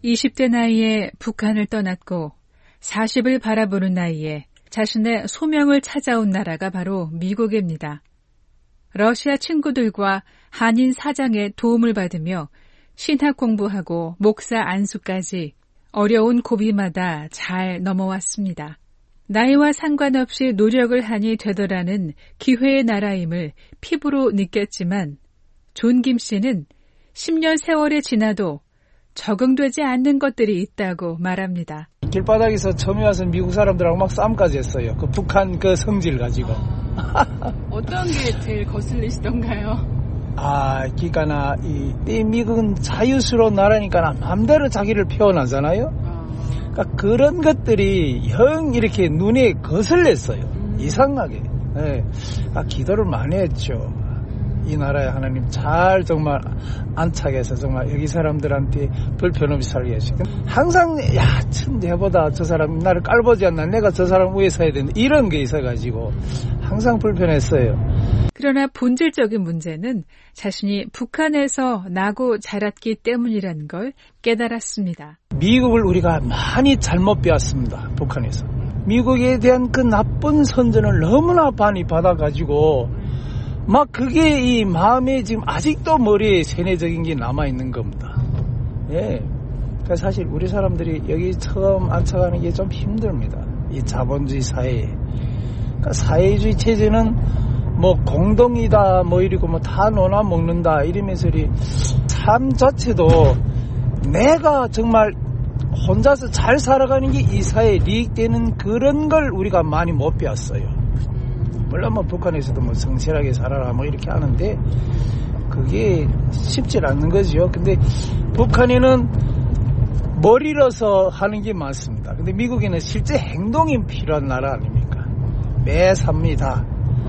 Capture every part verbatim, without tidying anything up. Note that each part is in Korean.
이십 대 나이에 북한을 떠났고 사십을 바라보는 나이에 자신의 소명을 찾아온 나라가 바로 미국입니다. 러시아 친구들과 한인 사장의 도움을 받으며 신학 공부하고 목사 안수까지 어려운 고비마다 잘 넘어왔습니다. 나이와 상관없이 노력을 하니 되더라는 기회의 나라임을 피부로 느꼈지만 존 김 씨는 십 년 세월이 지나도 적응되지 않는 것들이 있다고 말합니다. 길바닥에서 처음에 와서 미국 사람들하고 막 싸움까지 했어요. 그 북한 그 성질 가지고. 어떤 게 제일 거슬리시던가요? 아, 그러니까 이, 이 미국은 자유스러운 나라니까 마음대로 자기를 표현하잖아요. 그러니까 그런 것들이 형 이렇게 눈에 거슬렸어요. 음. 이상하게. 네. 아, 기도를 많이 했죠. 이 나라에 하나님 잘 정말 안착 해서 정말 여기 사람들한테 불편 없이 살게 하시고 항상 야, 참 내보다 저 사람 나를 깔보지 않나 내가 저 사람 위에 서야 된다 이런 게 있어가지고 항상 불편했어요. 그러나 본질적인 문제는 자신이 북한에서 나고 자랐기 때문이라는 걸 깨달았습니다. 미국을 우리가 많이 잘못 배웠습니다. 북한에서. 미국에 대한 그 나쁜 선전을 너무나 많이 받아가지고 막 그게 이 마음에 지금 아직도 머리에 세뇌적인 게 남아있는 겁니다. 예. 그러니까 사실 우리 사람들이 여기 처음 안착하는 게 좀 힘듭니다. 이 자본주의 사회에. 그러니까 사회주의 체제는 뭐 공동이다 뭐 이러고 뭐 다 논아 먹는다 이러면서 삶 자체도 내가 정말 혼자서 잘 살아가는 게 이 사회에 이익되는 그런 걸 우리가 많이 못 배웠어요. 물론 뭐 북한에서도 뭐 성실하게 살아라 뭐 이렇게 하는데 그게 쉽지 않는 거죠. 근데 북한에는 머리로서 하는 게 많습니다. 근데 미국에는 실제 행동이 필요한 나라 아닙니까? 매 삽니다.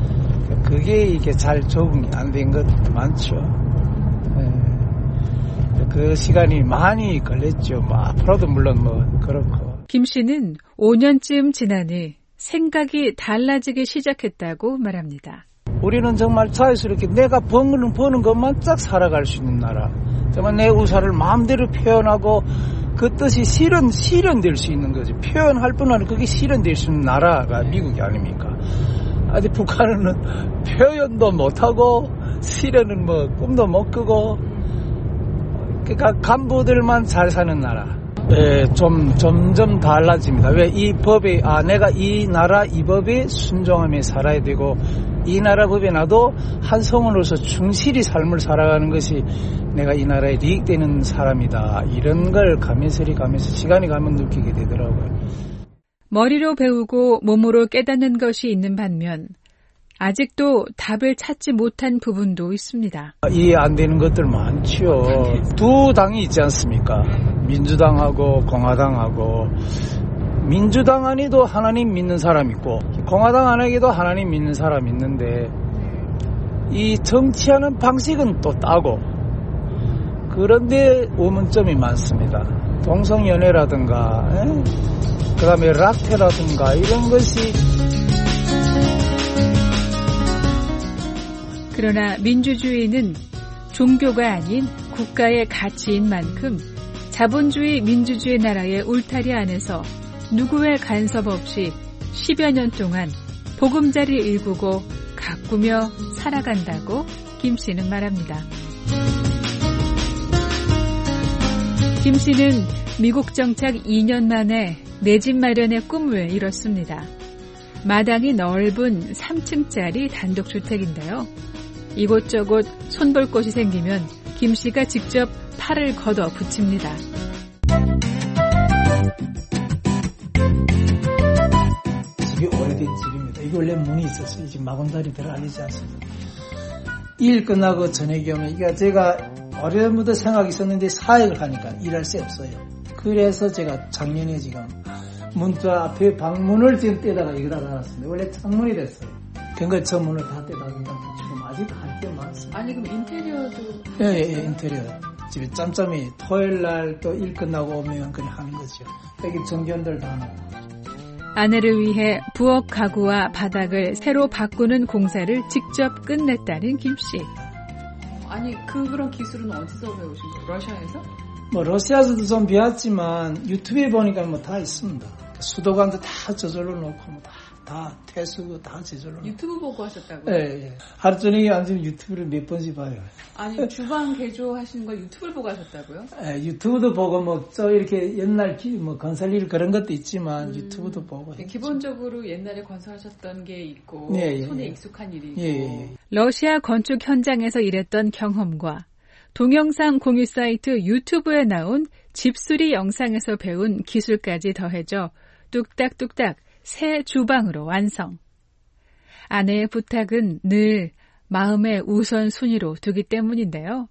그게 이게 잘 적응이 안 된 것 많죠. 네. 그 시간이 많이 걸렸죠. 뭐 앞으로도 물론 뭐 그렇고. 김 씨는 오 년쯤 지나니 생각이 달라지기 시작했다고 말합니다. 우리는 정말 자유스럽게 내가 버는, 버는 것만 쫙 살아갈 수 있는 나라. 정말 내 의사를 마음대로 표현하고 그 뜻이 실현, 실현될 수 있는 거죠. 표현할 뿐 아니라 그게 실현될 수 있는 나라가 미국이 아닙니까? 아니 북한은 표현도 못하고 실현은 뭐 꿈도 못 꾸고 그러니까 간부들만 잘 사는 나라. 예, 좀 점점 달라집니다. 왜 이 법에 아 내가 이 나라 이 법에 순종하며 살아야 되고 이 나라 법에 나도 한 성원으로서 충실히 삶을 살아가는 것이 내가 이 나라에 이익되는 사람이다. 이런 걸 가면서리 가면서 시간이 가면 느끼게 되더라고요. 머리로 배우고 몸으로 깨닫는 것이 있는 반면 아직도 답을 찾지 못한 부분도 있습니다. 이해 안 되는 것들 많죠. 두 당이 있지 않습니까? 민주당하고 공화당하고 민주당 안에도 하나님 믿는 사람 있고 공화당 안에도 하나님 믿는 사람 있는데 이 정치하는 방식은 또 따고 그런데 의문점이 많습니다. 동성연애라든가 그 다음에 락태라든가 이런 것이 그러나 민주주의는 종교가 아닌 국가의 가치인 만큼 자본주의 민주주의 나라의 울타리 안에서 누구의 간섭 없이 십여 년 동안 보금자리 일구고 가꾸며 살아간다고 김 씨는 말합니다. 김 씨는 미국 정착 이 년 만에 내 집 마련의 꿈을 이뤘습니다. 마당이 넓은 삼 층짜리 단독주택인데요. 이곳저곳 손볼 곳이 생기면 김 씨가 직접 팔을 걷어 붙입니다. 집이 오래된 집입니다. 이게 원래 문이 있었어요. 지금 마군다리 들어가지 않습니다. 일 끝나고 저녁에 오면 이게 제가 어려움부터 생각이 있었는데 사역을 하니까 일할 새 없어요. 그래서 제가 작년에 지금 문자 앞에 방문을 지금 떼다가 여기다 달았습니다. 원래 창문이 됐어요. 그러니까 저 문을 다 떼다가 지금 아직도 할 게 많습니다. 아니 그럼 인테리어도? 예, 예, 예, 인테리어. 집에 짬짬이 토요일 날 또 일 끝나고 오면 그냥 하는 거죠. 여기 정견들 다 하는 아내를 위해 부엌 가구와 바닥을 새로 바꾸는 공사를 직접 끝냈다는 김 씨. 아니 그런 기술은 어디서 배우신 거예요? 러시아에서? 뭐 러시아에서도 좀 배웠지만 유튜브에 보니까 뭐 다 있습니다. 수도관도 다 저절로 놓고 뭐 다, 다 퇴수구 다 저절로 놓고. 유튜브 보고 하셨다고요? 예, 예. 하루 종일 앉으면 유튜브를 몇 번씩 봐요. 아니 주방 개조하시는 걸 유튜브를 보고 하셨다고요? 예, 유튜브도 보고 뭐 저 이렇게 옛날 기, 뭐 건설일 그런 것도 있지만 음, 유튜브도 보고. 기본적으로 옛날에 건설하셨던 게 있고 예, 예, 손에 예. 익숙한 일이고. 예, 예. 러시아 건축 현장에서 일했던 경험과 동영상 공유 사이트 유튜브에 나온 집수리 영상에서 배운 기술까지 더해져 뚝딱뚝딱 새 주방으로 완성. 아내의 부탁은 늘 마음의 우선순위로 두기 때문인데요.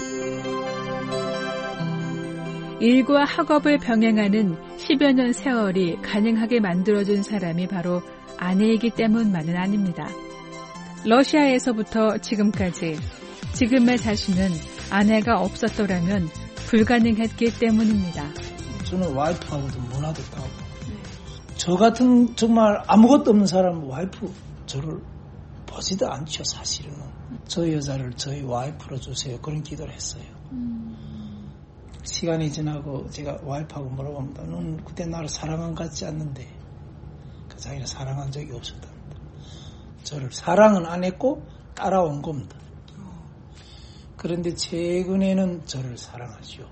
일과 학업을 병행하는 십여 년 세월이 가능하게 만들어준 사람이 바로 아내이기 때문만은 아닙니다. 러시아에서부터 지금까지 지금의 자신은 아내가 없었더라면 불가능했기 때문입니다. 저는 와이프하고도 문화도 따고 네. 저 같은 정말 아무것도 없는 사람은 와이프 저를 보지도 않죠. 사실은. 저 여자를 저희 와이프로 주세요. 그런 기도를 했어요. 음. 시간이 지나고 제가 와이프하고 물어봅니다. 넌 그때 나를 사랑한 것 같지 않는데 그 자기는 사랑한 적이 없었답니다. 저를 사랑은 안 했고 따라온 겁니다. 그런데 최근에는 저를 사랑하죠.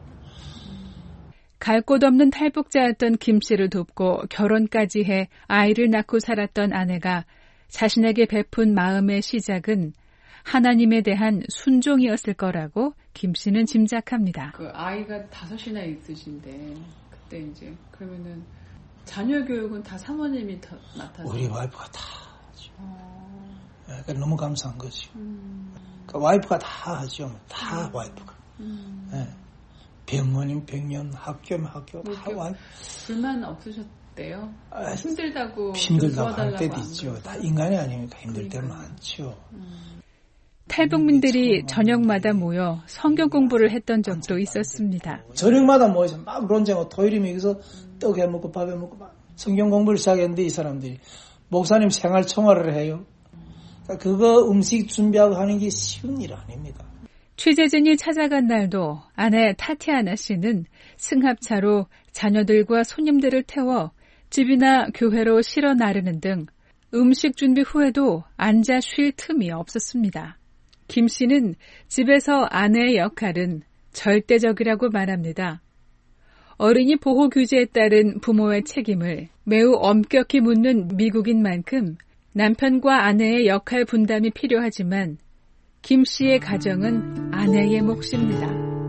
갈 곳 없는 탈북자였던 김 씨를 돕고 결혼까지 해 아이를 낳고 살았던 아내가 자신에게 베푼 마음의 시작은 하나님에 대한 순종이었을 거라고 김 씨는 짐작합니다. 그 아이가 다섯이나 있으신데 그때 이제 그러면은 자녀 교육은 다 사모님이 다 맡아서 우리 와이프가 다 하죠. 어... 그러니까 너무 감사한 거죠. 음... 그러니까 와이프가 다 하죠. 다 음... 와이프가. 음... 네. 병원이면 병원, 학교면 학교 다 와이프. 불만 없으셨대요? 아, 힘들다고 힘들다고 할 때도 있죠. 다 인간이 아니니까 힘들 때 많죠. 음... 탈북민들이 저녁마다 모여 성경 공부를 했던 적도 있었습니다. 저녁마다 모여서 막 논쟁하고 토요일이면 여기서 떡 해먹고 밥 해먹고 막 성경 공부를 시작했는데 이 사람들이 목사님 생활 총화를 해요. 그러니까 그거 음식 준비하고 하는 게 쉬운 일 아닙니다. 취재진이 찾아간 날도 아내 타티아나 씨는 승합차로 자녀들과 손님들을 태워 집이나 교회로 실어 나르는 등 음식 준비 후에도 앉아 쉴 틈이 없었습니다. 김 씨는 집에서 아내의 역할은 절대적이라고 말합니다. 어린이 보호 규제에 따른 부모의 책임을 매우 엄격히 묻는 미국인 만큼 남편과 아내의 역할 분담이 필요하지만 김 씨의 가정은 아내의 몫입니다.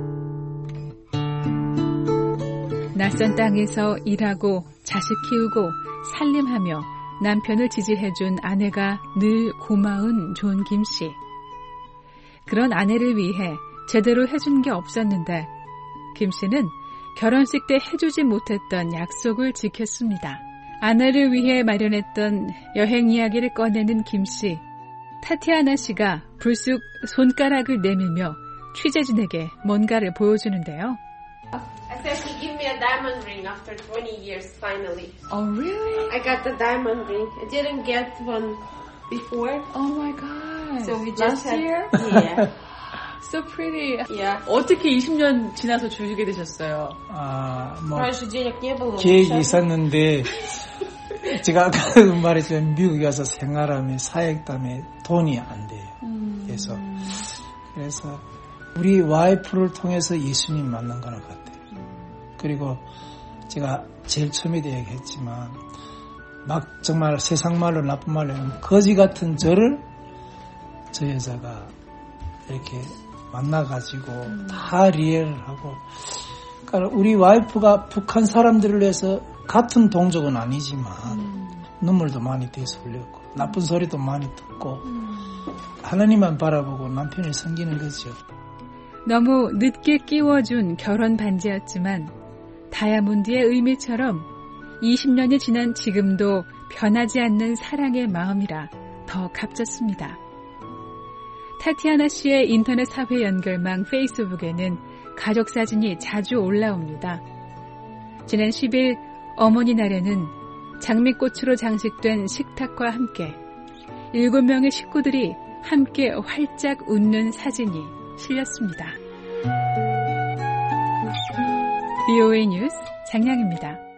낯선 땅에서 일하고 자식 키우고 살림하며 남편을 지지해준 아내가 늘 고마운 존 김 씨. 그런 아내를 위해 제대로 해준 게 없었는데 김 씨는 결혼식 때 해주지 못했던 약속을 지켰습니다. 아내를 위해 마련했던 여행 이야기를 꺼내는 김 씨. 타티아나 씨가 불쑥 손가락을 내밀며 취재진에게 뭔가를 보여주는데요. I said he gave me a diamond ring after twenty years finally. Oh really? I got the diamond ring. I didn't get one before. Oh my god. So we just Last had, year? Yeah. So pretty. Yeah. 어떻게 이십 년 지나서 주게 되셨어요? 아, 뭐 раньше денег не было. 계획이 있었는데 제가 아까 말했지만 미국에 가서 생활하면 사역 때문에 돈이 안 돼요. 음. 그래서 그래서 우리 와이프를 통해서 예수님 만난 거는 같아요. 음. 그리고 제가 제일 처음에도 얘기했지만 막 정말 세상 말로 나쁜 말로 하면 거지 같은 저를 저 여자가 이렇게 만나가지고 음. 다 리얼을 하고 그러니까 우리 와이프가 북한 사람들을 위해서 같은 동족은 아니지만 음. 눈물도 많이 대서 흘렸고 나쁜 소리도 많이 듣고 음. 하나님만 바라보고 남편을 섬기는 거죠. 너무 늦게 끼워준 결혼 반지였지만 다이아몬드의 의미처럼 이십 년이 지난 지금도 변하지 않는 사랑의 마음이라 더 값졌습니다. 타티아나 씨의 인터넷 사회 연결망 페이스북에는 가족 사진이 자주 올라옵니다. 지난 십 일 어머니 날에는 장미꽃으로 장식된 식탁과 함께 일곱 명의 식구들이 함께 활짝 웃는 사진이 실렸습니다. 브이오에이 뉴스 장량입니다.